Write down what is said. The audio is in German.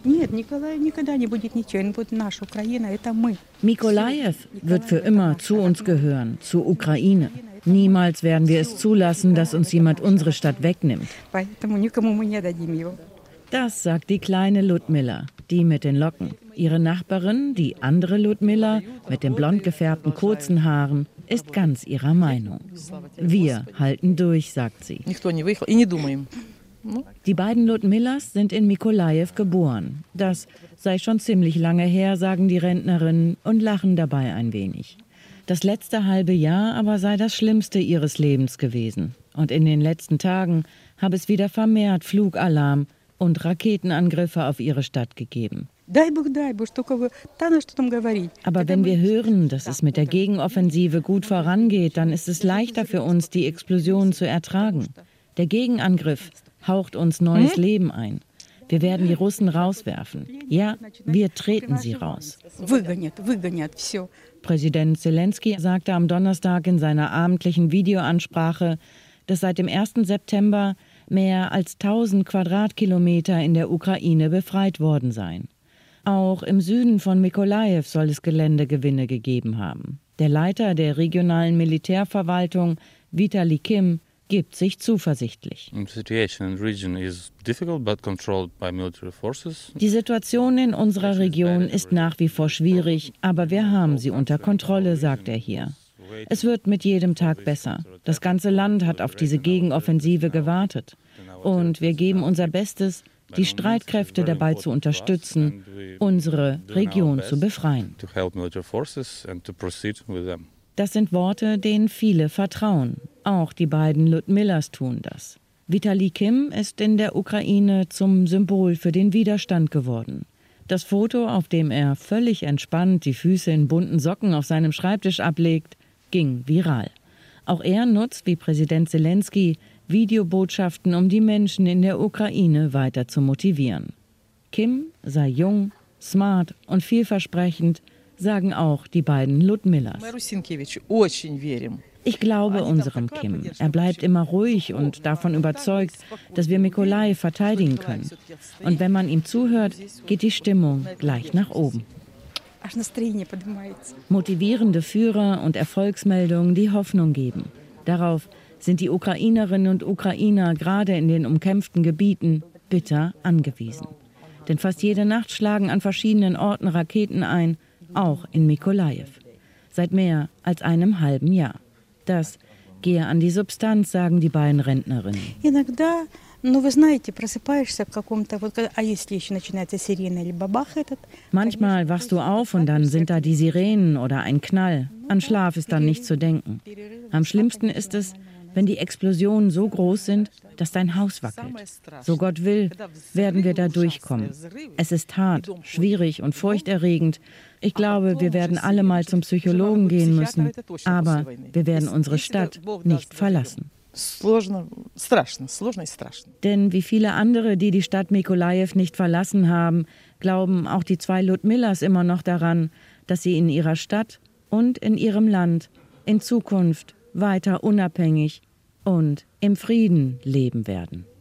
Mikolajew wird für immer zu uns gehören, zur Ukraine. Niemals werden wir es zulassen, dass uns jemand unsere Stadt wegnimmt. Das sagt die kleine Ludmilla, die mit den Locken. Ihre Nachbarin, die andere Ludmilla, mit den blond gefärbten kurzen Haaren, ist ganz ihrer Meinung. Wir halten durch, sagt sie. Die beiden Ludmillas sind in Mikolajew geboren. Das sei schon ziemlich lange her, sagen die Rentnerinnen und lachen dabei ein wenig. Das letzte halbe Jahr aber sei das Schlimmste ihres Lebens gewesen. Und in den letzten Tagen habe es wieder vermehrt Flugalarm und Raketenangriffe auf ihre Stadt gegeben. Aber wenn wir hören, dass es mit der Gegenoffensive gut vorangeht, dann ist es leichter für uns, die Explosionen zu ertragen. Der Gegenangriff haucht uns neues Leben ein. Wir werden die Russen rauswerfen. Ja, wir treten sie raus. Präsident Selenskyj sagte am Donnerstag in seiner abendlichen Videoansprache, dass seit dem 1. September mehr als 1000 Quadratkilometer in der Ukraine befreit worden seien. Auch im Süden von Mikolajew soll es Geländegewinne gegeben haben. Der Leiter der regionalen Militärverwaltung, Vitali Kim, gibt sich zuversichtlich. Die Situation in unserer Region ist nach wie vor schwierig, aber wir haben sie unter Kontrolle, sagt er hier. Es wird mit jedem Tag besser. Das ganze Land hat auf diese Gegenoffensive gewartet. Und wir geben unser Bestes, die Streitkräfte dabei zu unterstützen, unsere Region zu befreien. Das sind Worte, denen viele vertrauen. Auch die beiden Ludmillas tun das. Vitali Kim ist in der Ukraine zum Symbol für den Widerstand geworden. Das Foto, auf dem er völlig entspannt die Füße in bunten Socken auf seinem Schreibtisch ablegt, ging viral. Auch er nutzt, wie Präsident Selenskyj, Videobotschaften, um die Menschen in der Ukraine weiter zu motivieren. Kim sei jung, smart und vielversprechend, sagen auch die beiden Ludmillas. Ich glaube unserem Kim. Er bleibt immer ruhig und davon überzeugt, dass wir Mikolajew verteidigen können. Und wenn man ihm zuhört, geht die Stimmung gleich nach oben. Motivierende Führer und Erfolgsmeldungen, die Hoffnung geben. Darauf sind die Ukrainerinnen und Ukrainer gerade in den umkämpften Gebieten bitter angewiesen. Denn fast jede Nacht schlagen an verschiedenen Orten Raketen ein, auch in Mikolajew. Seit mehr als einem halben Jahr. Das gehe an die Substanz, sagen die beiden Rentnerinnen. Manchmal wachst du auf und dann sind da die Sirenen oder ein Knall. An Schlaf ist dann nicht zu denken. Am schlimmsten ist es, wenn die Explosionen so groß sind, dass dein Haus wackelt. So Gott will, werden wir da durchkommen. Es ist hart, schwierig und furchterregend. Ich glaube, wir werden alle mal zum Psychologen gehen müssen, aber wir werden unsere Stadt nicht verlassen. Denn wie viele andere, die die Stadt Mikolajew nicht verlassen haben, glauben auch die zwei Ludmillas immer noch daran, dass sie in ihrer Stadt und in ihrem Land in Zukunft weiter unabhängig und im Frieden leben werden.